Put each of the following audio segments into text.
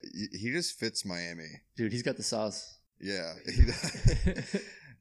He just fits Miami. Dude, he's got the sauce. Yeah. He does.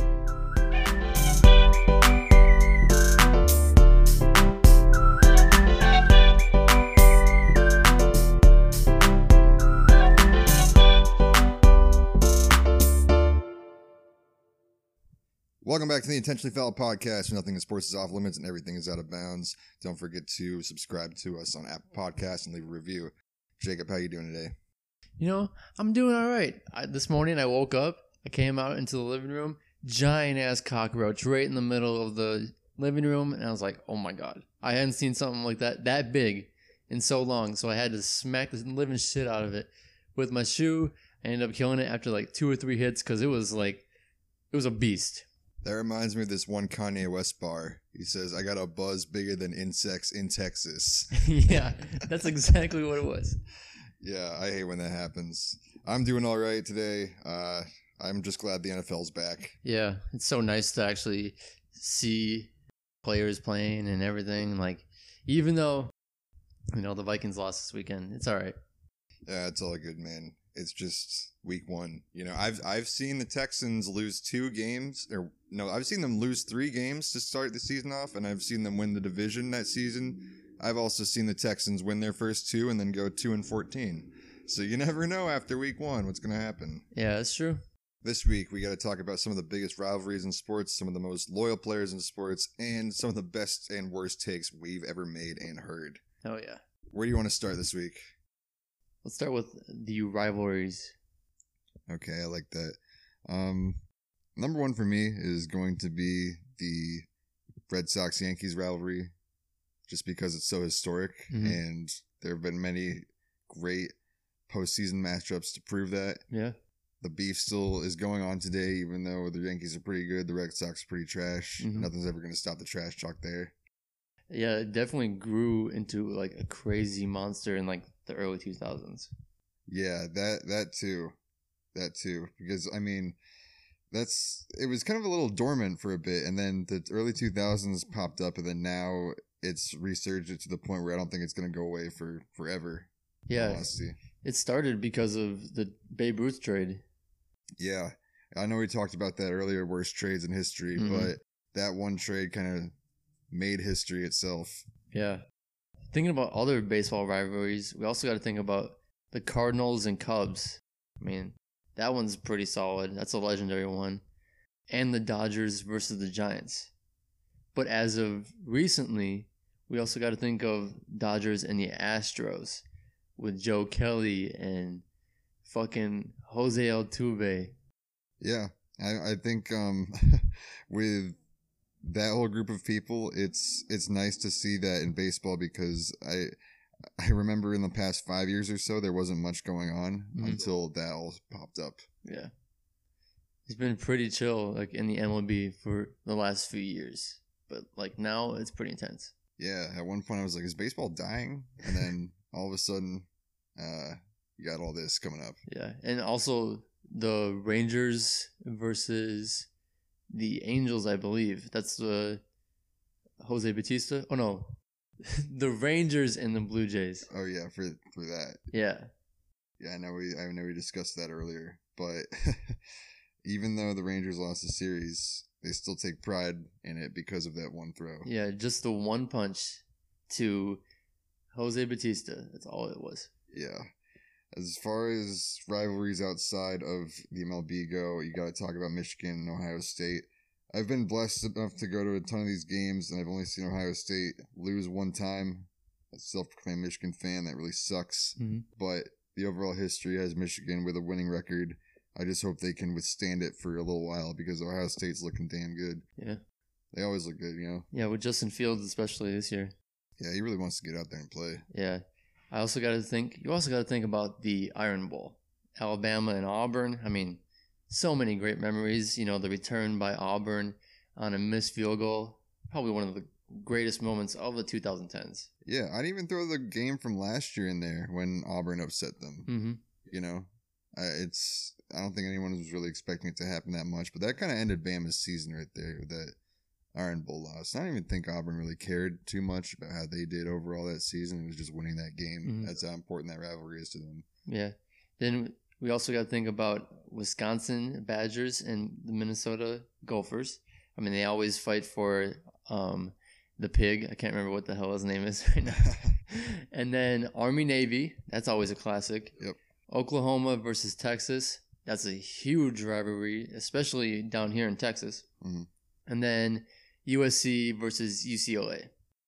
Welcome back to the Intentionally Foul podcast. Nothing in sports is off limits and everything is out of bounds. Don't forget to subscribe to us on Apple Podcasts and leave a review. Jacob, how you doing today? You know, I'm doing all right. This morning I woke up, I came out into the living room, giant ass cockroach right in the middle of the living room, and I was like, oh my god. I hadn't seen something like that big in so long, so I had to smack the living shit out of it with my shoe. I ended up killing it after like 2 or 3 hits because it was a beast. That reminds me of this one Kanye West bar. He says, I got a buzz bigger than insects in Texas. Yeah, that's exactly what it was. Yeah, I hate when that happens. I'm doing all right today. I'm just glad the NFL's back. Yeah, it's so nice to actually see players playing and everything. Like, even though, you know, the Vikings lost this weekend, it's all right. Yeah, it's all good, man. It's just week 1. You know, I've seen the Texans lose 2 games, or no, I've seen them lose 3 games to start the season off, and I've seen them win the division that season. I've also seen the Texans win their first 2 and then go 2-14. So you never know after week 1 what's going to happen. Yeah, that's true. This week, we got to talk about some of the biggest rivalries in sports, some of the most loyal players in sports, and some of the best and worst takes we've ever made and heard. Oh, yeah. Where do you want to start this week? Let's start with the rivalries. Okay, I like that. Number 1 for me is going to be the Red Sox-Yankees rivalry, just because it's so historic, and there have been many great postseason matchups to prove that. Yeah. The beef still is going on today, even though the Yankees are pretty good, the Red Sox are pretty trash. Nothing's ever going to stop the trash talk there. Yeah, it definitely grew into like a crazy monster in like the early 2000s. Yeah, that too. Because, I mean, it was kind of a little dormant for a bit, and then the early 2000s popped up, and then now it's resurged to the point where I don't think it's going to go away for forever. Yeah, it started because of the Babe Ruth trade. Yeah, I know we talked about that earlier, worst trades in history, but that one trade kind of made history itself. Yeah. Thinking about other baseball rivalries, we also got to think about the Cardinals and Cubs. I mean, that one's pretty solid. That's a legendary one. And the Dodgers versus the Giants. But as of recently, we also got to think of Dodgers and the Astros with Joe Kelly and fucking Jose Altuve. Yeah, I think with that whole group of people, it's nice to see that in baseball, because I remember in the past 5 years or so, there wasn't much going on until that all popped up. Yeah. It's been pretty chill, like, in the MLB for the last few years. But, like, now it's pretty intense. Yeah, at one point I was like, is baseball dying? And then all of a sudden, you got all this coming up. Yeah, and also the Rangers versus the Angels, I believe. That's the Jose Bautista. Oh, no. The Rangers and the Blue Jays. Oh, yeah, for that. Yeah. Yeah, I know we discussed that earlier. But even though the Rangers lost the series, they still take pride in it because of that one throw. Yeah, just the one punch to Jose Bautista. That's all it was. Yeah. As far as rivalries outside of the MLB go, you got to talk about Michigan and Ohio State. I've been blessed enough to go to a ton of these games, and I've only seen Ohio State lose one time. As a self-proclaimed Michigan fan, that really sucks. But the overall history has Michigan with a winning record. I just hope they can withstand it for a little while, because Ohio State's looking damn good. Yeah. They always look good, you know? Yeah, with Justin Fields, especially this year. Yeah, he really wants to get out there and play. Yeah. You also got to think about the Iron Bowl. Alabama and Auburn. I mean, so many great memories. You know, the return by Auburn on a missed field goal. Probably one of the greatest moments of the 2010s. Yeah, I'd even throw the game from last year in there when Auburn upset them. You know, I don't think anyone was really expecting it to happen that much, but that kind of ended Bama's season right there with that Iron Bowl loss. I don't even think Auburn really cared too much about how they did overall that season. It was just winning that game. That's how important that rivalry is to them. Yeah. Then we also got to think about Wisconsin Badgers and the Minnesota Gophers. I mean, they always fight for the pig. I can't remember what the hell his name is right now. And then Army Navy. That's always a classic. Yep. Oklahoma versus Texas. That's a huge rivalry, especially down here in Texas. Mm-hmm. And then USC versus UCLA.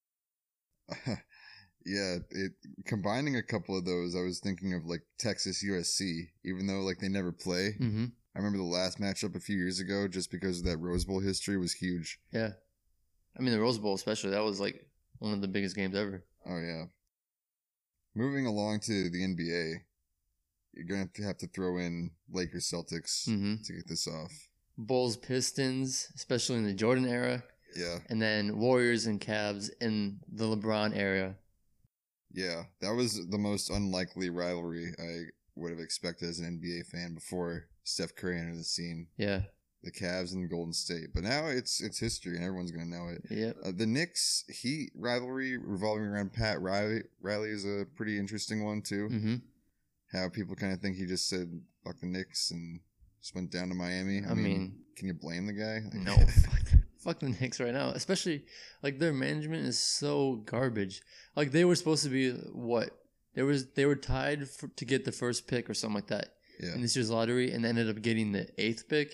Yeah, combining a couple of those, I was thinking of like Texas USC, even though like they never play. Mm-hmm. I remember the last matchup a few years ago, just because of that Rose Bowl history was huge. Yeah. I mean, the Rose Bowl especially, that was like one of the biggest games ever. Oh, yeah. Moving along to the NBA, you're going to have to throw in Lakers Celtics to get this off. Bulls Pistons, especially in the Jordan era. Yeah. And then Warriors and Cavs in the LeBron era. Yeah, that was the most unlikely rivalry I would have expected as an NBA fan before Steph Curry entered the scene. Yeah. The Cavs and Golden State. But now it's history and everyone's going to know it. Yep. The Knicks Heat rivalry revolving around Pat Riley is a pretty interesting one too. Mm-hmm. How people kind of think he just said fuck the Knicks and just went down to Miami. I mean, can you blame the guy? No, fuck the Knicks right now. Especially, like, their management is so garbage. Like, they were supposed to be, what? They were tied to get the first pick or something like that in this year's lottery and ended up getting the 8th pick.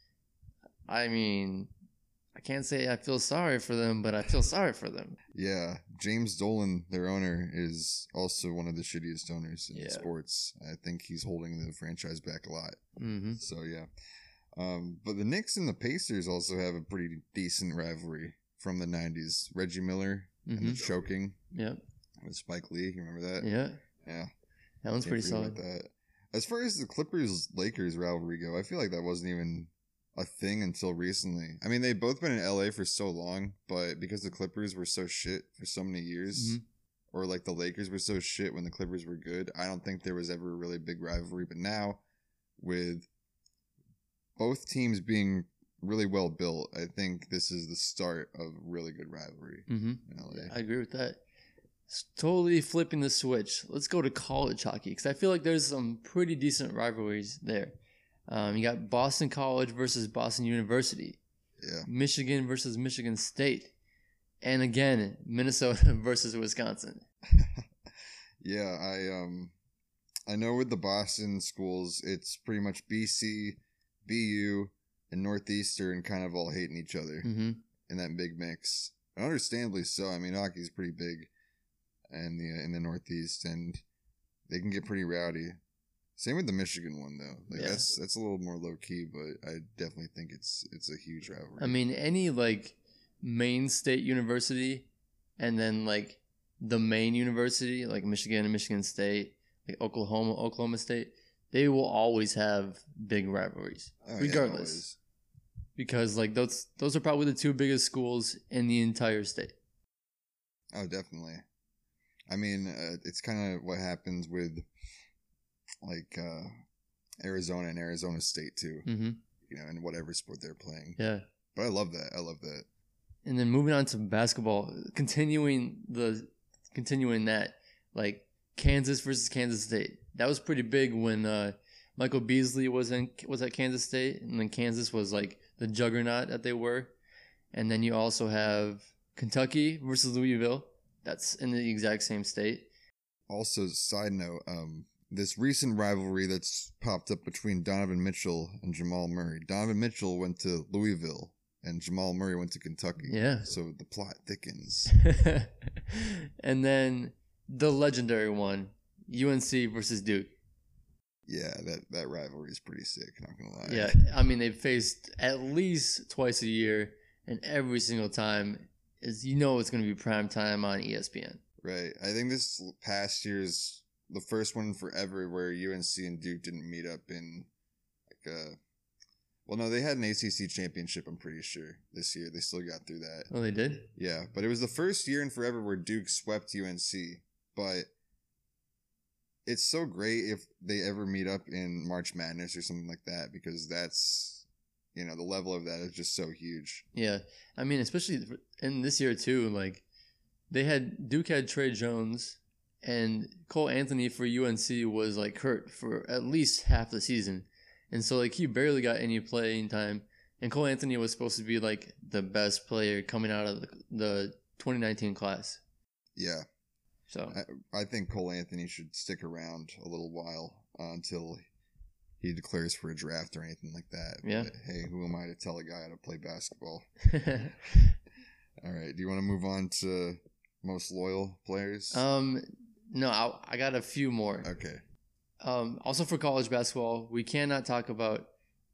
I mean, I can't say I feel sorry for them, but I feel sorry for them. Yeah. James Dolan, their owner, is also one of the shittiest owners in sports. I think he's holding the franchise back a lot. Mm-hmm. So, yeah. But the Knicks and the Pacers also have a pretty decent rivalry from the 90s. Reggie Miller and the choking. Yep. With Spike Lee. You remember that? Yeah. Yeah. That one's pretty solid. That. As far as the Clippers-Lakers rivalry go, I feel like that wasn't even a thing until recently. I mean, they've both been in LA for so long, but because the Clippers were so shit for so many years, or like the Lakers were so shit when the Clippers were good, I don't think there was ever a really big rivalry. But now, with both teams being really well built, I think this is the start of really good rivalry in LA. I agree with that. It's totally flipping the switch. Let's go to college hockey because I feel like there's some pretty decent rivalries there. You got Boston College versus Boston University. Yeah. Michigan versus Michigan State. And again, Minnesota versus Wisconsin. Yeah, I know with the Boston schools, it's pretty much BC, BU, and Northeastern kind of all hating each other in that big mix. And understandably so. I mean, hockey's pretty big in the Northeast, and they can get pretty rowdy. Same with the Michigan one though. Like that's a little more low key, but I definitely think it's a huge rivalry. I mean, any like main state university, and then like the main university, like Michigan and Michigan State, like Oklahoma State, they will always have big rivalries, regardless. Because like those are probably the two biggest schools in the entire state. Oh, definitely. I mean, it's kind of what happens with like Arizona and Arizona State too. You know, in whatever sport they're playing. Yeah. But I love that. And then moving on to basketball, continuing that, like Kansas versus Kansas State. That was pretty big when Michael Beasley was at Kansas State, and then Kansas was like the juggernaut that they were. And then you also have Kentucky versus Louisville. That's in the exact same state. Also, side note, this recent rivalry that's popped up between Donovan Mitchell and Jamal Murray. Donovan Mitchell went to Louisville, and Jamal Murray went to Kentucky. Yeah. So the plot thickens. And then the legendary one, UNC versus Duke. Yeah, that rivalry is pretty sick, not gonna lie. Yeah, I mean, they've faced at least twice a year, and every single time it's going to be prime time on ESPN. Right. I think this past year's the first one forever where UNC and Duke didn't meet up in like a... Well, no, they had an ACC championship, I'm pretty sure, this year. They still got through that. Oh, they did? Yeah, but it was the first year in forever where Duke swept UNC. But it's so great if they ever meet up in March Madness or something like that, because that's, the level of that is just so huge. Yeah. I mean, especially in this year, too, like, Duke had Trey Jones, and Cole Anthony for UNC was like hurt for at least half the season, and so like he barely got any playing time. And Cole Anthony was supposed to be like the best player coming out of the 2019 class. Yeah. So I think Cole Anthony should stick around a little while until he declares for a draft or anything like that. Yeah. But, hey, who am I to tell a guy how to play basketball? All right. Do you want to move on to most loyal players? No, I got a few more. Okay. Also for college basketball, we cannot talk about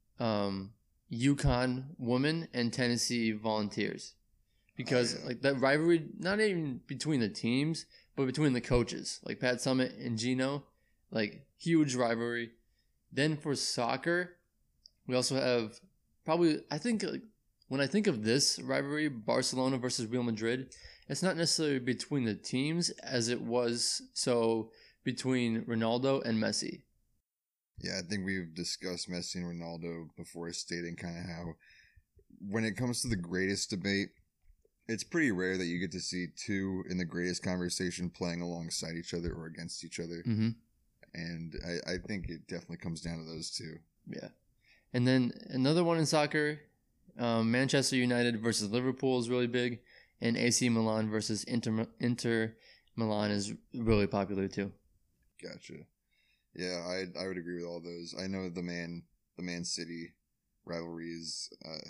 UConn women and Tennessee Volunteers, because like that rivalry, not even between the teams, but between the coaches, like Pat Summitt and Gino, like huge rivalry. Then for soccer, we also have probably, I think, like, when I think of this rivalry, Barcelona versus Real Madrid, it's not necessarily between the teams as it was so between Ronaldo and Messi. Yeah, I think we've discussed Messi and Ronaldo before, stating kind of how when it comes to the greatest debate, it's pretty rare that you get to see two in the greatest conversation playing alongside each other or against each other. Mm-hmm. And I think it definitely comes down to those two. Yeah. And then another one in soccer, Manchester United versus Liverpool is really big, and AC Milan versus Inter Milan is really popular too. Gotcha. Yeah, I would agree with all those. I know the Man City rivalries.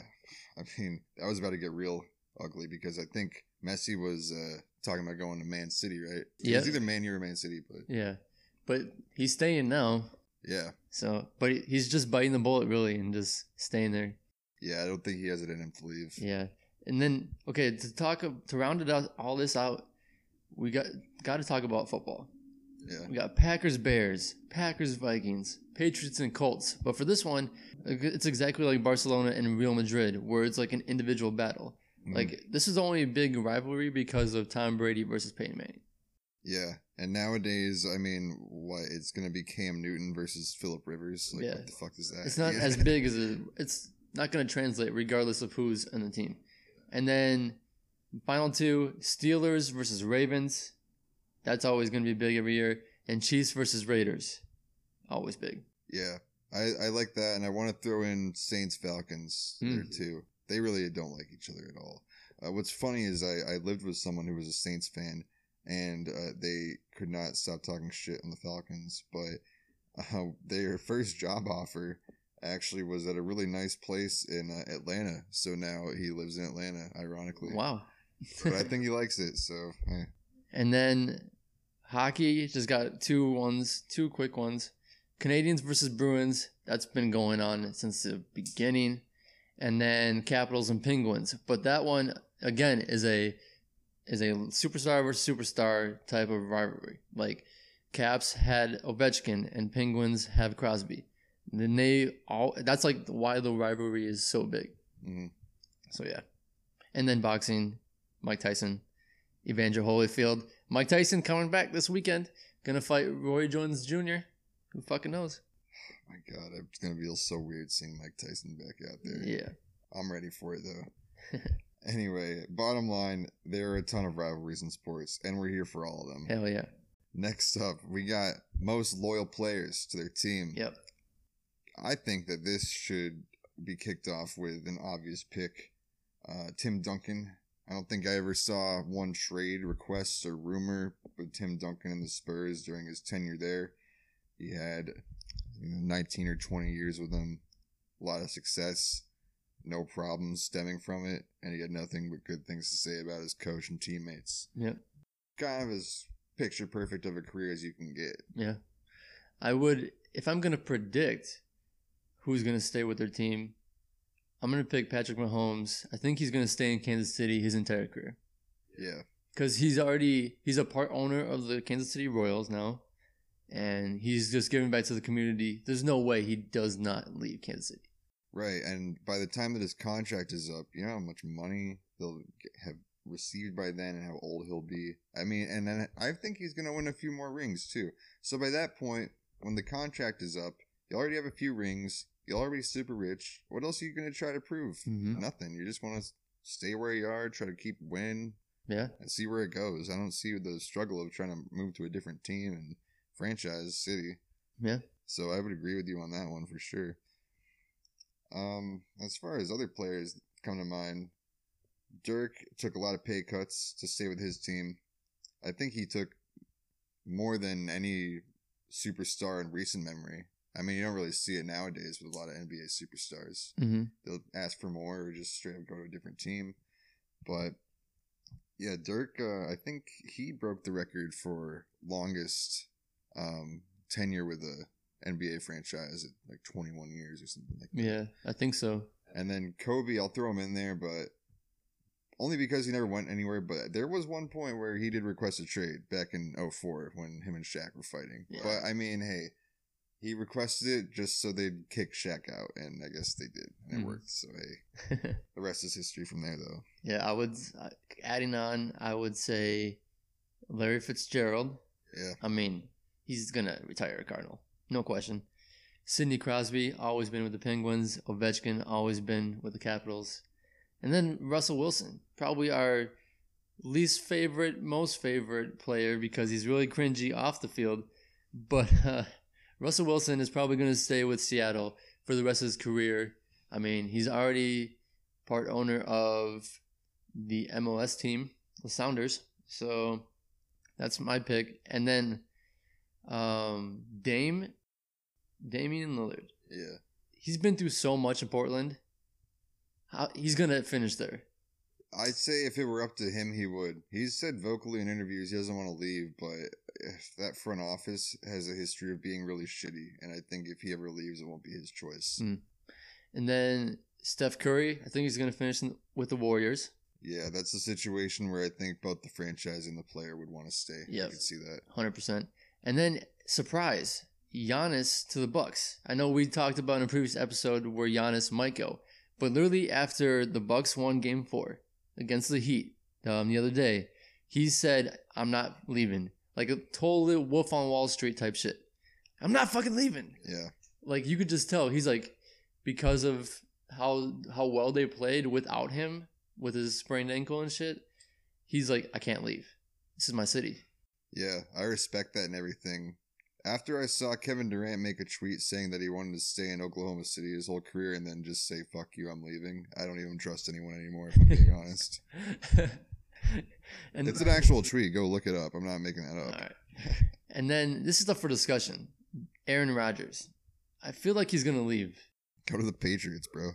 I mean, that was about to get real ugly because I think Messi was talking about going to Man City, right? Yeah. It was either Man U or Man City, but yeah, but he's staying now. Yeah. So, but he's just biting the bullet really and just staying there. Yeah, I don't think he has it in him to leave. Yeah, and then okay, to round it out, all this out, we got to talk about football. Yeah. We got Packers Bears, Packers Vikings, Patriots and Colts. But for this one, it's exactly like Barcelona and Real Madrid, where it's like an individual battle. Mm-hmm. Like this is only a big rivalry because of Tom Brady versus Peyton Manning. Yeah, and nowadays, I mean, what it's gonna be Cam Newton versus Phillip Rivers. Like, what the fuck is that? It's not as big as it's not gonna translate regardless of who's on the team. And then final two, Steelers versus Ravens. That's always going to be big every year. And Chiefs versus Raiders. Always big. Yeah. I like that. And I want to throw in Saints Falcons there too. They really don't like each other at all. What's funny is I lived with someone who was a Saints fan, and they could not stop talking shit on the Falcons. But their first job offer actually was at a really nice place in Atlanta. So now he lives in Atlanta, ironically. Wow. But I think he likes it. So, hey. And then hockey just got two quick ones. Canadians versus Bruins. That's been going on since the beginning. And then Capitals and Penguins. But that one, again, is a superstar versus superstar type of rivalry. Like, Caps had Ovechkin and Penguins have Crosby. And then that's like why the rivalry is so big. Mm-hmm. So, yeah. And then boxing, Mike Tyson, Evander Holyfield. Mike Tyson coming back this weekend. Gonna fight Roy Jones Jr. Who fucking knows? Oh my God, it's gonna feel so weird seeing Mike Tyson back out there. Yeah. I'm ready for it though. Anyway, bottom line, there are a ton of rivalries in sports, and we're here for all of them. Hell yeah. Next up, we got most loyal players to their team. Yep. I think that this should be kicked off with an obvious pick. Tim Duncan. I don't think I ever saw one trade request or rumor with Tim Duncan and the Spurs during his tenure there. He had 19 or 20 years with them, a lot of success, no problems stemming from it, and he had nothing but good things to say about his coach and teammates. Yep. Kind of as picture perfect of a career as you can get. Yeah. I would, if I'm going to predict who's going to stay with their team, I'm going to pick Patrick Mahomes. I think he's going to stay in Kansas City his entire career. Yeah. Because he's a part owner of the Kansas City Royals now, and he's just giving back to the community. There's no way he does not leave Kansas City. Right, and by the time that his contract is up, you know how much money they'll have received by then and how old he'll be. I mean, and then I think he's going to win a few more rings too. So by that point, when the contract is up, you already have a few rings. You're already super rich. What else are you going to try to prove? Mm-hmm. Nothing. You just want to stay where you are, try to keep winning. Yeah. and see where it goes. I don't see the struggle of trying to move to a different team and franchise city. Yeah. So I would agree with you on that one for sure. As far as other players that come to mind, Dirk took a lot of pay cuts to stay with his team. I think he took more than any superstar in recent memory. I mean, you don't really see it nowadays with a lot of NBA superstars. Mm-hmm. They'll ask for more or just straight up go to a different team. But yeah, Dirk, I think he broke the record for longest tenure with a NBA franchise at like 21 years or something like that. Yeah, I think so. And then Kobe, I'll throw him in there, but only because he never went anywhere. But there was one point where he did request a trade back in 2004 when him and Shaq were fighting. Yeah. But I mean, hey, he requested it just so they'd kick Shaq out, and I guess they did, and it worked. So hey, the rest is history from there, though. Yeah, I would, adding on, I would say Larry Fitzgerald. Yeah. I mean, he's going to retire a Cardinal. No question. Sidney Crosby, always been with the Penguins. Ovechkin, always been with the Capitals. And then Russell Wilson, probably our least favorite, most favorite player because he's really cringy off the field. But Russell Wilson is probably going to stay with Seattle for the rest of his career. I mean, he's already part owner of the MLS team, the Sounders. So that's my pick. And then Damian Lillard. Yeah. He's been through so much in Portland. He's going to finish there. I'd say if it were up to him, he would. He's said vocally in interviews he doesn't want to leave, but if that front office has a history of being really shitty, and I think if he ever leaves, it won't be his choice. And then Steph Curry, I think he's going to finish with the Warriors. Yeah, that's a situation where I think both the franchise and the player would want to stay. Yeah, I could see that. 100%. And then, surprise, Giannis to the Bucks. I know we talked about in a previous episode where Giannis might go, but literally after the Bucks won Game 4 against the Heat the other day, he said, "I'm not leaving." Like a totally Wolf on Wall Street type shit. I'm not fucking leaving. Yeah. Like you could just tell he's like, because of how well they played without him with his sprained ankle and shit, he's like, I can't leave. This is my city. Yeah, I respect that and everything. After I saw Kevin Durant make a tweet saying that he wanted to stay in Oklahoma City his whole career and then just say, fuck you, I'm leaving, I don't even trust anyone anymore, if I'm being honest. And it's an actual tweet. Go look it up. I'm not making that up. All right. And then this is up for discussion. Aaron Rodgers. I feel like he's going to leave. Go to the Patriots, bro.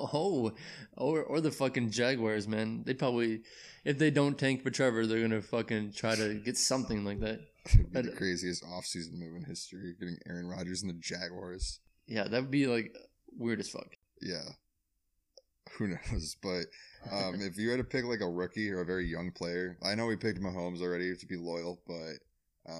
Or the fucking Jaguars, man. They probably, if they don't tank for Trevor, they're going to fucking try to get something like that. It'd be the craziest offseason move in history, getting Aaron Rodgers and the Jaguars. Yeah, that would be like weird as fuck. Yeah. Who knows? But if you had to pick like a rookie or a very young player, I know we picked Mahomes already to be loyal, but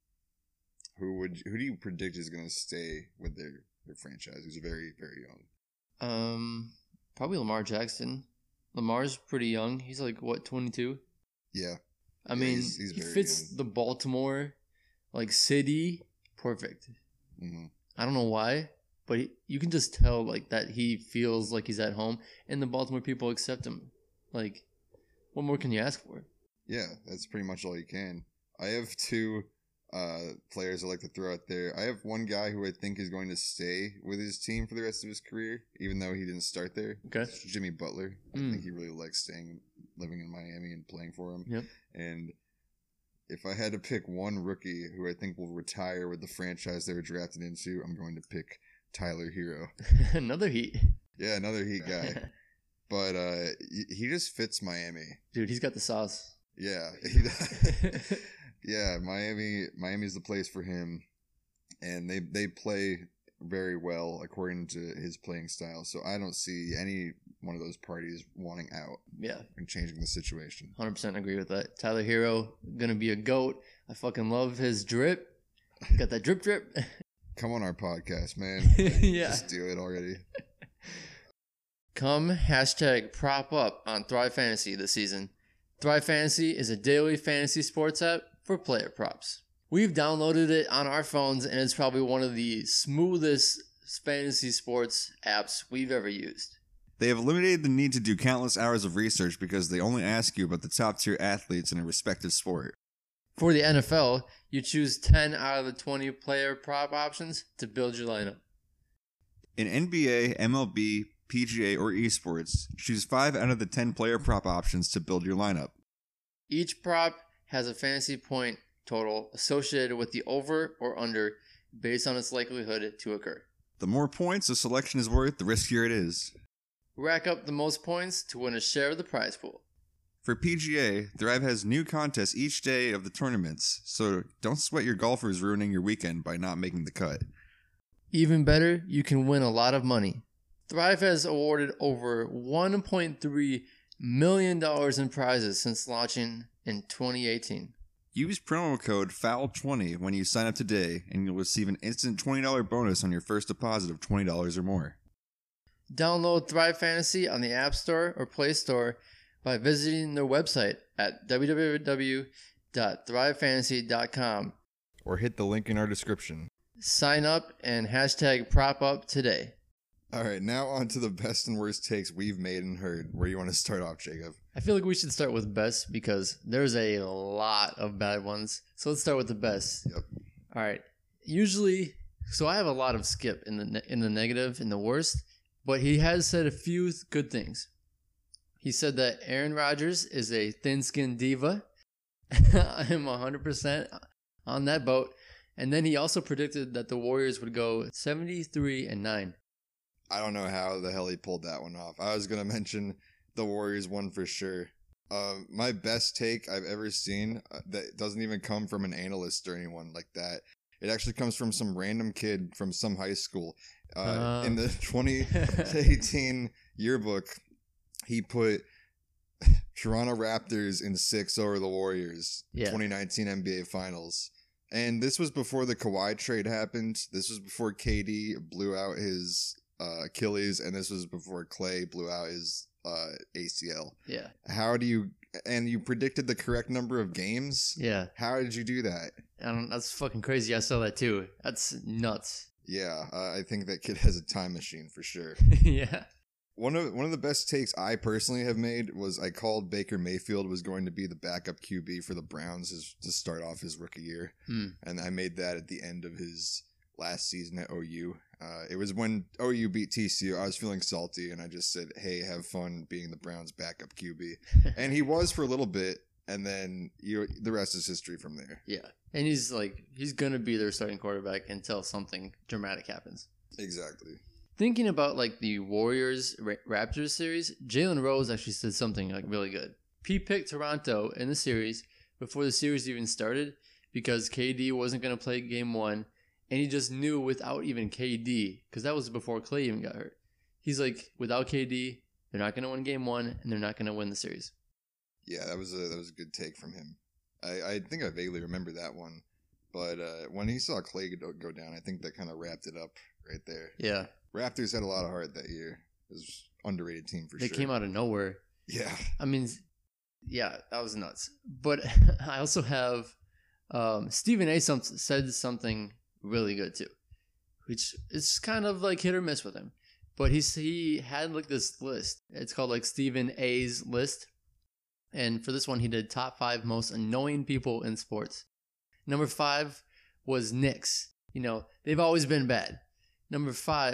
who do you predict is going to stay with their franchise who's very, very young? Probably Lamar Jackson. Lamar's pretty young. He's like, what, 22? Yeah. I mean, he's he very fits good. the Baltimore, like, city perfect. Mm-hmm. I don't know why, but you can just tell, like, that he feels like he's at home, and the Baltimore people accept him. Like, what more can you ask for? Yeah, that's pretty much all you can. I have two players I like to throw out there. I have one guy who I think is going to stay with his team for the rest of his career, even though he didn't start there. Okay. It's Jimmy Butler. I think he really likes living in Miami and playing for him. Yep. And if I had to pick one rookie who I think will retire with the franchise they were drafted into, I'm going to pick Tyler Hero. Another Heat. Yeah, another Heat guy. But he just fits Miami. Dude, he's got the sauce. Yeah. Yeah, Miami's the place for him. And they play very well according to his playing style. So I don't see any one of those parties wanting out. Yeah. And changing the situation. 100% agree with that. Tyler Hero, gonna be a GOAT. I fucking love his drip. Got that drip. Come on our podcast, man. Yeah. Just do it already. Come #prop up on Thrive Fantasy this season. Thrive Fantasy is a daily fantasy sports app for player props. We've downloaded it on our phones, and it's probably one of the smoothest fantasy sports apps we've ever used. They have eliminated the need to do countless hours of research because they only ask you about the top tier athletes in a respective sport. For the NFL, you choose 10 out of the 20 player prop options to build your lineup. In NBA, MLB, PGA, or esports, choose 5 out of the 10 player prop options to build your lineup. Each prop has a fantasy point total associated with the over or under based on its likelihood to occur. The more points a selection is worth, the riskier it is. Rack up the most points to win a share of the prize pool. For PGA, Thrive has new contests each day of the tournaments, so don't sweat your golfers ruining your weekend by not making the cut. Even better, you can win a lot of money. Thrive has awarded over $1.3 million in prizes since launching in 2018. Use promo code FOUL20 when you sign up today, and you'll receive an instant $20 bonus on your first deposit of $20 or more. Download Thrive Fantasy on the App Store or Play Store by visiting their website at www.thrivefantasy.com. Or hit the link in our description. Sign up and hashtag prop up today. All right, now on to the best and worst takes we've made and heard. Where do you want to start off, Jacob? I feel like we should start with best because there's a lot of bad ones. So let's start with the best. Yep. All right. Usually, so I have a lot of Skip in the negative, in the worst, but he has said a few good things. He said that Aaron Rodgers is a thin-skinned diva. I am 100% on that boat. And then he also predicted that the Warriors would go 73-9. I don't know how the hell he pulled that one off. I was going to mention the Warriors won for sure. My best take I've ever seen that doesn't even come from an analyst or anyone like that. It actually comes from some random kid from some high school. In the 2018 yearbook, he put Toronto Raptors in 6 over the Warriors, 2019 NBA Finals. And this was before the Kawhi trade happened. This was before KD blew out his Achilles, and this was before Clay blew out his ACL. Yeah. And you predicted the correct number of games? Yeah. How did you do that? That's fucking crazy. I saw that too. That's nuts. Yeah, I think that kid has a time machine for sure. Yeah. One of the best takes I personally have made was I called Baker Mayfield was going to be the backup QB for the Browns to start off his rookie year. And I made that at the end of his last season at OU. It was when OU beat TCU. I was feeling salty, and I just said, hey, have fun being the Browns' backup QB. And he was for a little bit, and then the rest is history from there. Yeah. And he's going to be their starting quarterback until something dramatic happens. Exactly. Thinking about like the Warriors Raptors series, Jalen Rose actually said something like really good. He picked Toronto in the series before the series even started because KD wasn't going to play game 1, and he just knew without even KD, because that was before Clay even got hurt. He's like, without KD, they're not going to win game 1, and they're not going to win the series. Yeah, that was a good take from him. I think I vaguely remember that one, but when he saw Clay go down, I think that kind of wrapped it up right there. Yeah. Raptors had a lot of heart that year. It was an underrated team for sure. They came out of nowhere. Yeah. I mean, yeah, that was nuts. But I also have Stephen A. said something really good too, which is kind of like hit or miss with him. But he had like this list. It's called like Stephen A.'s list. And for this one, he did top 5 most annoying people in sports. Number 5 was Knicks. You know, they've always been bad. Number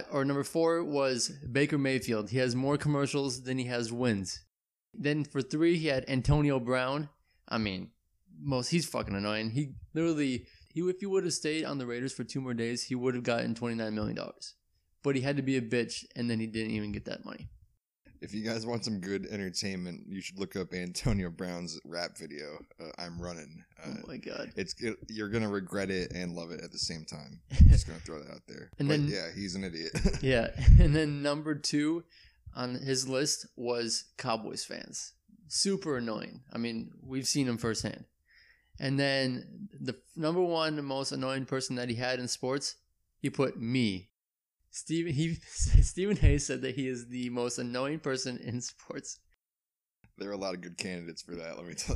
4 was Baker Mayfield. He has more commercials than he has wins. Then for 3, he had Antonio Brown. I mean, he's fucking annoying. He literally, if he would have stayed on the Raiders for 2 more days, he would have gotten $29 million. But he had to be a bitch, and then he didn't even get that money. If you guys want some good entertainment, you should look up Antonio Brown's rap video, I'm Running. Oh my God. You're going to regret it and love it at the same time. I'm just going to throw that out there. Yeah, he's an idiot. Yeah. And then number 2 on his list was Cowboys fans. Super annoying. I mean, we've seen him firsthand. And then the number 1 most annoying person that he had in sports, he put me. Stephen Hayes said that he is the most annoying person in sports. There are a lot of good candidates for that, let me tell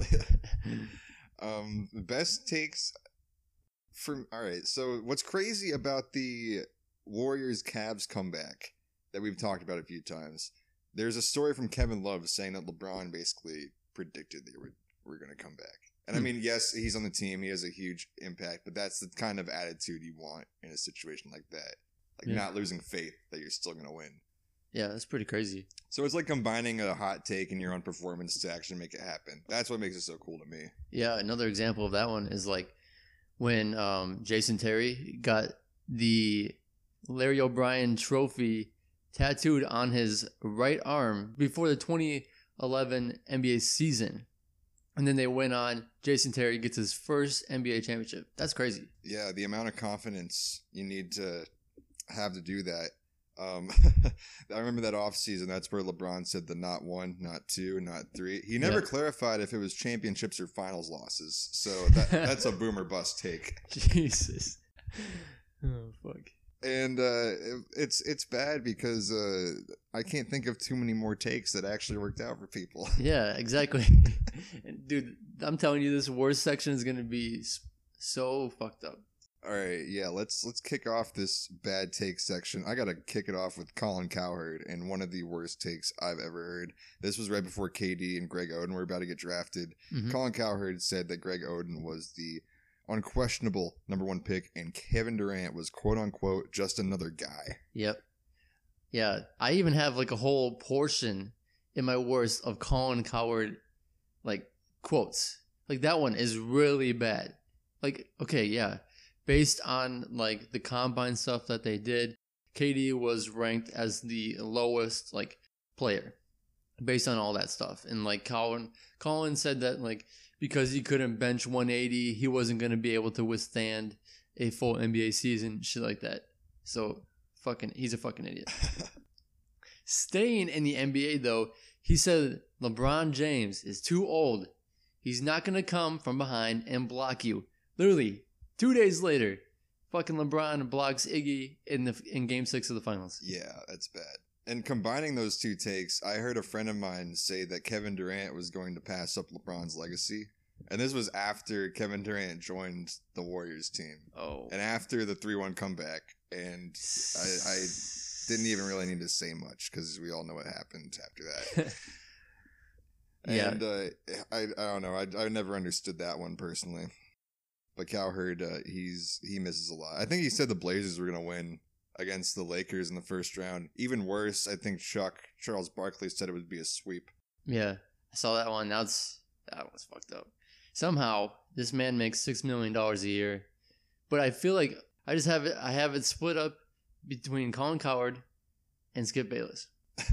you. Best takes all right, so what's crazy about the Warriors-Cavs comeback that we've talked about a few times There's a story from Kevin Love saying that LeBron basically predicted they were going to come back. And I mean, yes, he's on the team. He has a huge impact, but that's the kind of attitude you want in a situation like that. Like not losing faith that you're still going to win. Yeah, that's pretty crazy. So it's like combining a hot take and your own performance to actually make it happen. That's what makes it so cool to me. Yeah, another example of that one is like when Jason Terry got the Larry O'Brien trophy tattooed on his right arm before the 2011 NBA season. And then they went on, Jason Terry gets his first NBA championship. That's crazy. Yeah, the amount of confidence you need to have to do that. I remember that offseason, that's where LeBron said the not one, not two, not three. He never clarified if it was championships or finals losses. So that's a boomer bust take. Jesus. Oh, fuck. And it's bad because I can't think of too many more takes that actually worked out for people. Yeah, exactly. Dude, I'm telling you, this worst section is going to be so fucked up. All right, yeah, let's kick off this bad take section. I got to kick it off with Colin Cowherd and one of the worst takes I've ever heard. This was right before KD and Greg Oden were about to get drafted. Mm-hmm. Colin Cowherd said that Greg Oden was the unquestionable number one pick and Kevin Durant was quote unquote just another guy. Yep. Yeah, I even have like a whole portion in my worst of Colin Cowherd like quotes. Like that one is really bad. Like, okay, yeah. Based on like the combine stuff that they did, KD was ranked as the lowest like player based on all that stuff. And like Colin said that like because he couldn't bench 180, he wasn't going to be able to withstand a full NBA season, shit like that. So he's a fucking idiot. Staying in the NBA though, he said LeBron James is too old. He's not going to come from behind and block you. Literally 2 days later, fucking LeBron blocks Iggy in Game 6 of the Finals. Yeah, that's bad. And combining those two takes, I heard a friend of mine say that Kevin Durant was going to pass up LeBron's legacy. And this was after Kevin Durant joined the Warriors team. Oh. And after the 3-1 comeback. And I didn't even really need to say much because we all know what happened after that. Yeah. And I don't know. I never understood that one personally. But Cowherd, he misses a lot. I think he said the Blazers were going to win against the Lakers in the first round. Even worse, I think Charles Barkley said it would be a sweep. Yeah, I saw that one. That was fucked up. Somehow, this man makes $6 million a year. But I feel like I have it split up between Colin Cowherd and Skip Bayless.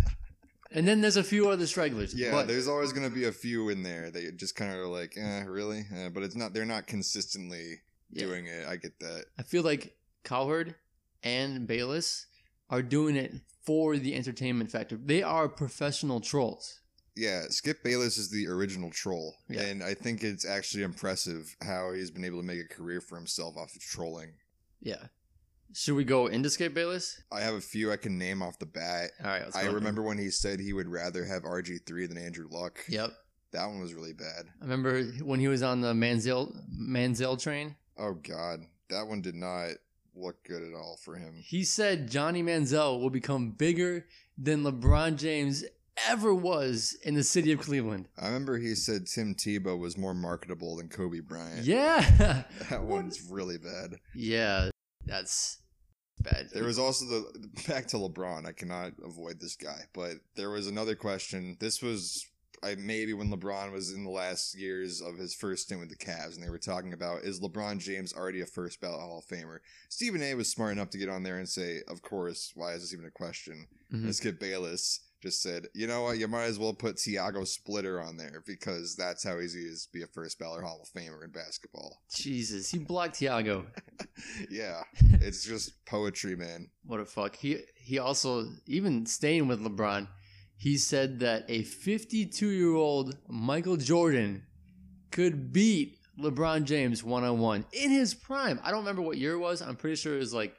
And then there's a few other stragglers. Yeah, there's always going to be a few in there that you just kind of are like, really? But they're not consistently doing it. I get that. I feel like Cowherd and Bayless are doing it for the entertainment factor. They are professional trolls. Yeah, Skip Bayless is the original troll. Yeah. And I think it's actually impressive how he's been able to make a career for himself off of trolling. Yeah. Should we go into Skip Bayless? I have a few I can name off the bat. All right, let's go. I remember when he said he would rather have RG3 than Andrew Luck. Yep. That one was really bad. I remember when he was on the Manziel train. Oh, God. That one did not look good at all for him. He said Johnny Manziel will become bigger than LeBron James ever was in the city of Cleveland. I remember he said Tim Tebow was more marketable than Kobe Bryant. Yeah. That one's really bad. Yeah, that's bad. There was also back to LeBron. I cannot avoid this guy, but there was another question. This was maybe when LeBron was in the last years of his first stint with the Cavs, and they were talking about, is LeBron James already a first ballot Hall of Famer? Stephen A was smart enough to get on there and say, of course, why is this even a question? Mm-hmm. And Skip Bayless just said, you know what, you might as well put Tiago Splitter on there because that's how easy it is to be a first ballot Hall of Famer in basketball. Jesus, he blocked Tiago. Yeah, it's just poetry, man. What a fuck. He also, even staying with LeBron, he said that a 52-year-old Michael Jordan could beat LeBron James one-on-one in his prime. I don't remember what year it was. I'm pretty sure it was like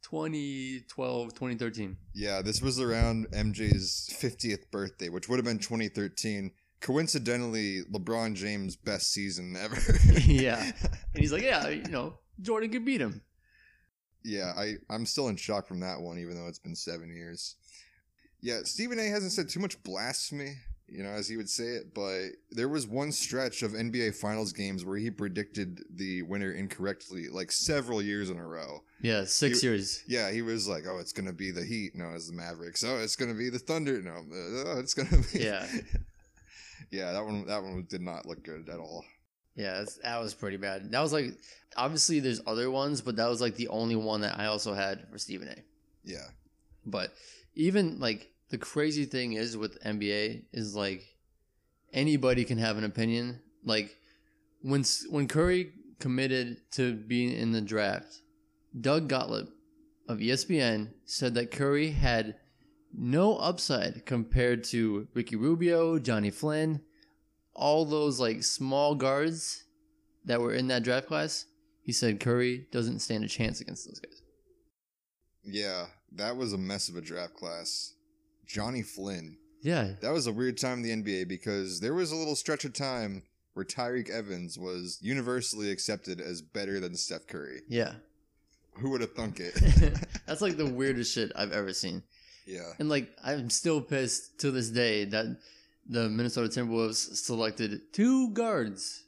2012, 2013. Yeah, this was around MJ's 50th birthday, which would have been 2013. Coincidentally, LeBron James' best season ever. Yeah. And he's like, yeah, Jordan could beat him. Yeah, I'm still in shock from that one, even though it's been 7 years. Yeah, Stephen A. hasn't said too much blasphemy, as he would say it, but there was one stretch of NBA Finals games where he predicted the winner incorrectly, like several years in a row. Yeah, 6 years. Yeah, he was like, "Oh, it's gonna be the Heat." No, it's the Mavericks. Oh, it's gonna be the Thunder. No, it's gonna be. Yeah. Yeah, that one did not look good at all. Yeah, that was pretty bad. That was like, obviously there's other ones, but that was like the only one that I also had for Stephen A. Yeah. But even like the crazy thing is with NBA is like anybody can have an opinion. Like when Curry committed to being in the draft, Doug Gottlieb of ESPN said that Curry had no upside compared to Ricky Rubio, Johnny Flynn, all those like small guards that were in that draft class. He said Curry doesn't stand a chance against those guys. Yeah, that was a mess of a draft class. Johnny Flynn. Yeah. That was a weird time in the NBA because there was a little stretch of time where Tyreek Evans was universally accepted as better than Steph Curry. Yeah. Who would have thunk it? That's like the weirdest shit I've ever seen. Yeah. And like I'm still pissed to this day that the Minnesota Timberwolves selected 2 guards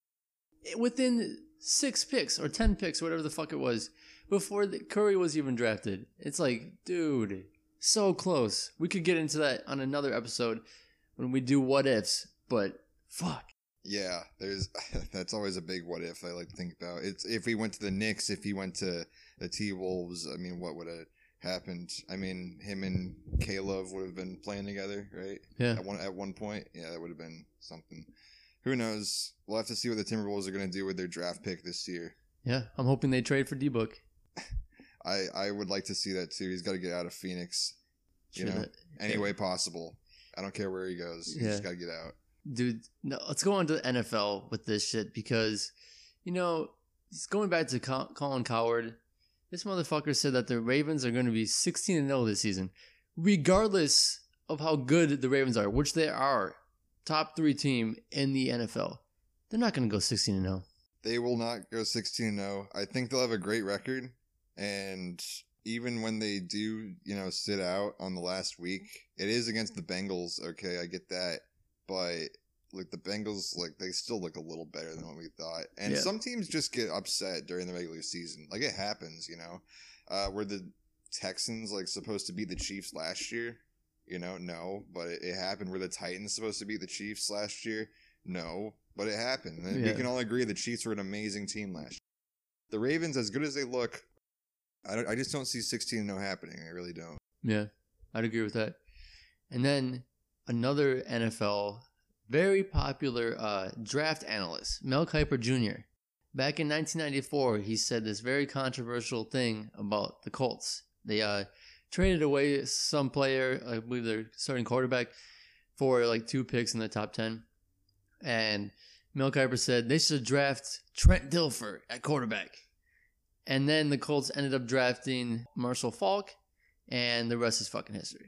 within 6 picks or 10 picks, whatever the fuck it was, before Curry was even drafted. It's like, dude, so close. We could get into that on another episode when we do what ifs, but fuck. Yeah, that's always a big what if I like to think about. It's if he went to the Knicks, if he went to the T-Wolves, I mean, what would have happened? I mean, him and Caleb would have been playing together, right? Yeah. At one point, yeah, that would have been something. Who knows? We'll have to see what the Timberwolves are going to do with their draft pick this year. Yeah, I'm hoping they trade for D-Book. I would like to see that too. He's got to get out of Phoenix, any way possible. I don't care where he goes. He's just got to get out. Dude, no, let's go on to the NFL with this shit because, going back to Colin Cowherd, this motherfucker said that the Ravens are going to be 16-0 this season, regardless of how good the Ravens are, which they are, top 3 team in the NFL. They're not going to go 16-0. They will not go 16-0. I think they'll have a great record, and even when they do, sit out on the last week, it is against the Bengals. Okay, I get that. But like the Bengals, like they still look a little better than what we thought. And some teams just get upset during the regular season. Like it happens, Were the Texans like supposed to beat the Chiefs last year? No, but it happened. Were the Titans supposed to beat the Chiefs last year? No, but it happened. And we can all agree the Chiefs were an amazing team last year. The Ravens, as good as they look, I just don't see 16-0 happening. I really don't. Yeah, I'd agree with that. And then another NFL very popular draft analyst, Mel Kiper Jr. Back in 1994, he said this very controversial thing about the Colts. They traded away some player, I believe their starting quarterback, for like 2 picks in the top 10. And Mel Kiper said they should draft Trent Dilfer at quarterback. And then the Colts ended up drafting Marshall Faulk, and the rest is fucking history.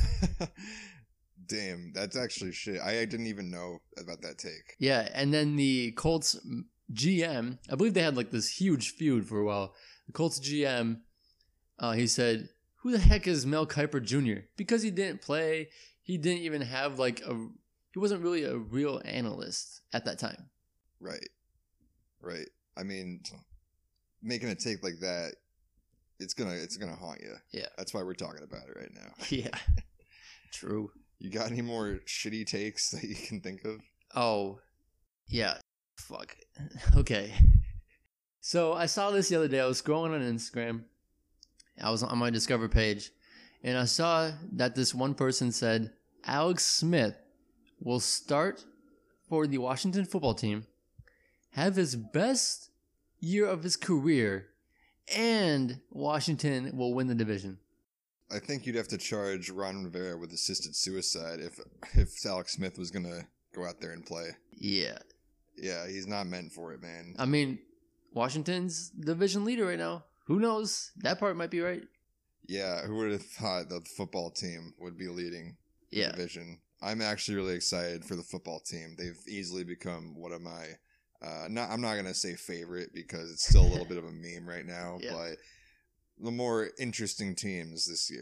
Damn, that's actually shit. I didn't even know about that take. Yeah, and then the Colts GM, I believe they had like this huge feud for a while. The Colts GM, he said, who the heck is Mel Kiper Jr.? Because he didn't play, he didn't even have he wasn't really a real analyst at that time. Right. I mean, making a take like that, it's gonna haunt you. Yeah. That's why we're talking about it right now. Yeah. True. You got any more shitty takes that you can think of? Oh, yeah. Fuck. Okay. So I saw this the other day. I was scrolling on Instagram. I was on my Discover page. And I saw that this one person said Alex Smith will start for the Washington football team, have his best year of his career, and Washington will win the division. I think you'd have to charge Ron Rivera with assisted suicide if Alex Smith was going to go out there and play. Yeah. Yeah, he's not meant for it, man. I mean, Washington's division leader right now. Who knows? That part might be right. Yeah, who would have thought that the football team would be leading the division? I'm actually really excited for the football team. They've easily become one of my, I'm not going to say favorite because it's still a little bit of a meme right now, but the more interesting teams this year.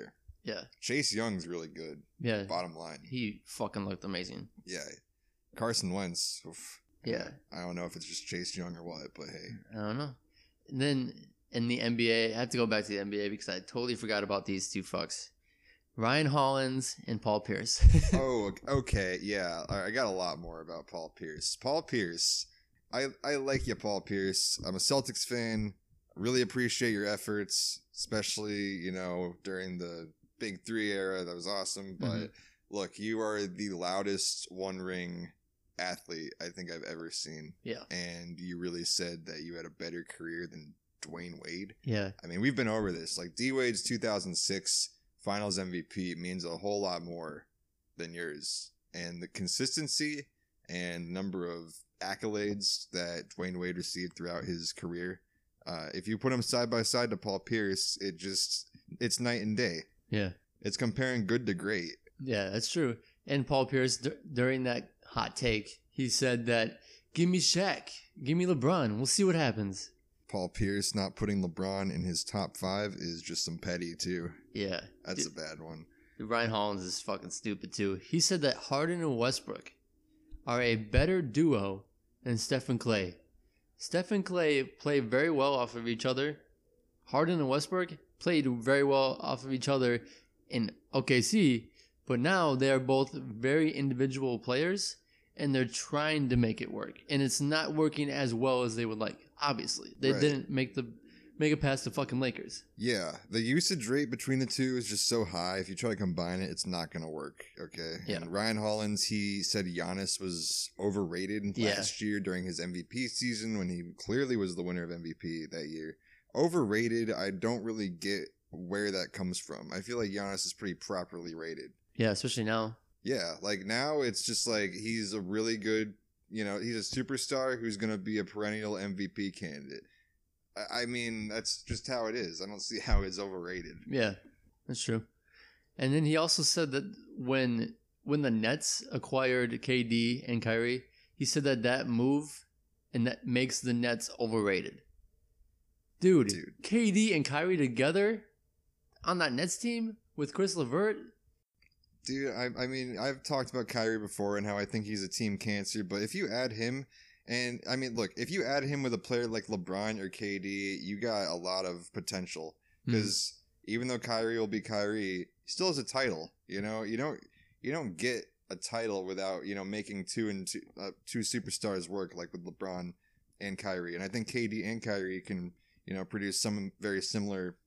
Yeah. Chase Young's really good. Yeah. Bottom line. He fucking looked amazing. Yeah. Carson Wentz. Oof. Yeah. I don't know if it's just Chase Young or what, but hey. I don't know. And then in the NBA, I have to go back to the NBA because I totally forgot about these two fucks. Ryan Hollins and Paul Pierce. Oh, okay. Yeah. All right, I got a lot more about Paul Pierce. Paul Pierce. I like you, Paul Pierce. I'm a Celtics fan. Really appreciate your efforts, especially, during the Big Three era. That was awesome. But look, you are the loudest one-ring athlete I think I've ever seen. Yeah. And you really said that you had a better career than Dwayne Wade. Yeah. I mean, we've been over this. Like, D Wade's 2006 Finals MVP means a whole lot more than yours. And the consistency and number of accolades that Dwayne Wade received throughout his career, if you put him side by side to Paul Pierce, it's night and day. Yeah. It's comparing good to great. Yeah, that's true. And Paul Pierce, during that hot take, he said that, give me Shaq, give me LeBron, we'll see what happens. Paul Pierce not putting LeBron in his top 5 is just some petty, too. Yeah. That's a bad one. Ryan Hollins is fucking stupid, too. He said that Harden and Westbrook are a better duo than Steph and Clay. Steph and Clay play very well off of each other. Harden and Westbrook played very well off of each other in OKC, but now they are both very individual players, and they're trying to make it work. And it's not working as well as they would like. Obviously, they didn't make it past the fucking Lakers. Yeah, the usage rate between the two is just so high. If you try to combine it, it's not going to work. Okay. Yeah. And Ryan Hollins, he said Giannis was overrated last year during his MVP season when he clearly was the winner of MVP that year. Overrated, I don't really get where that comes from. I feel like Giannis is pretty properly rated. Yeah, especially now. Yeah, like now it's just like he's a really good, he's a superstar who's going to be a perennial MVP candidate. I mean, that's just how it is. I don't see how it's overrated. Yeah, that's true. And then he also said that when the Nets acquired KD and Kyrie, he said that move and that makes the Nets overrated. Dude, KD and Kyrie together on that Nets team with Chris LeVert. Dude, I mean, I've talked about Kyrie before and how I think he's a team cancer, but if you add him, and I mean, look, if you add him with a player like LeBron or KD, you got a lot of potential. Because even though Kyrie will be Kyrie, he still has a title. You don't get a title without making two superstars work like with LeBron and Kyrie. And I think KD and Kyrie can produce some very similar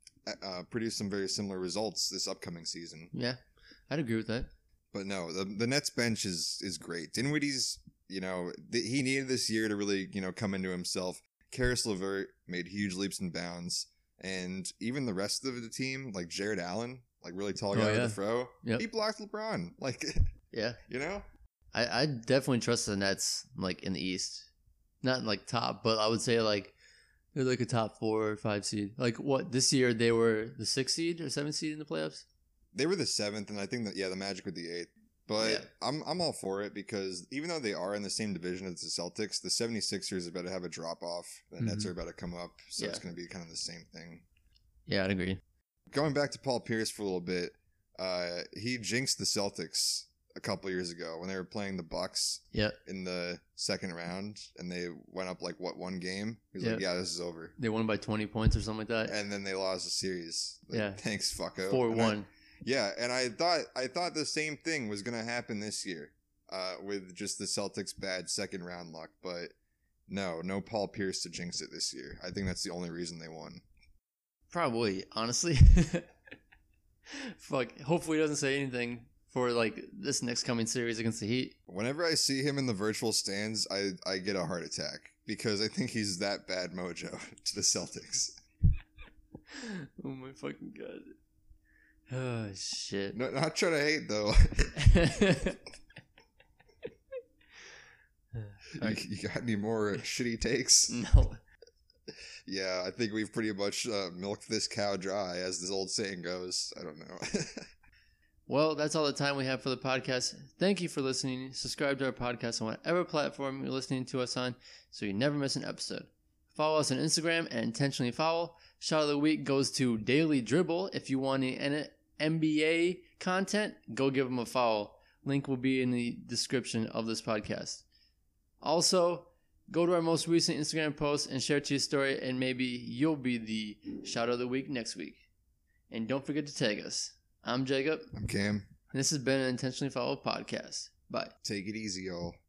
results this upcoming season. Yeah. I'd agree with that. But no, the Nets bench is great. Dinwiddie's, he needed this year to really, come into himself. Karis LeVert made huge leaps and bounds. And even the rest of the team, like Jared Allen, like really tall guy with the fro, he blocked LeBron. Like, yeah. I I definitely trust the Nets, like, in the East. Not, like, top, but I would say, like, they're like a top 4 or 5 seed. Like, what, this year they were the 6th seed or 7th seed in the playoffs? They were the 7th, and I think that the Magic were the 8th. But I'm all for it because even though they are in the same division as the Celtics, the 76ers are about to have a drop off. The Nets are about to come up, so it's going to be kind of the same thing. Yeah, I'd agree. Going back to Paul Pierce for a little bit, he jinxed the Celtics a couple years ago when they were playing the Bucks in the second round, and they went up like one game. He was like, "Yeah, this is over." They won by 20 points or something like that, and then they lost the series. Like, thanks, fucko. 4-1. Yeah, and I thought the same thing was gonna happen this year, with just the Celtics' bad second round luck. But no Paul Pierce to jinx it this year. I think that's the only reason they won. Probably, honestly. Fuck. Hopefully, he doesn't say anything for like this next coming series against the Heat. Whenever I see him in the virtual stands, I get a heart attack because I think he's that bad mojo to the Celtics. Oh my fucking god. Oh, shit. No, not trying to hate, though. You got any more shitty takes? No. Yeah, I think we've pretty much milked this cow dry, as this old saying goes. I don't know. Well, that's all the time we have for the podcast. Thank you for listening. Subscribe to our podcast on whatever platform you're listening to us on so you never miss an episode. Follow us on Instagram at Intentionally Foul. Shout of the week goes to Daily Dribble if you want NBA content, go give them a follow. Link will be in the description of this podcast. Also, go to our most recent Instagram post and share it to your story, and maybe you'll be the shout of the week next week. And don't forget to tag us. I'm Jacob. I'm Cam. And this has been an Intentionally Followed podcast. Bye. Take it easy, y'all.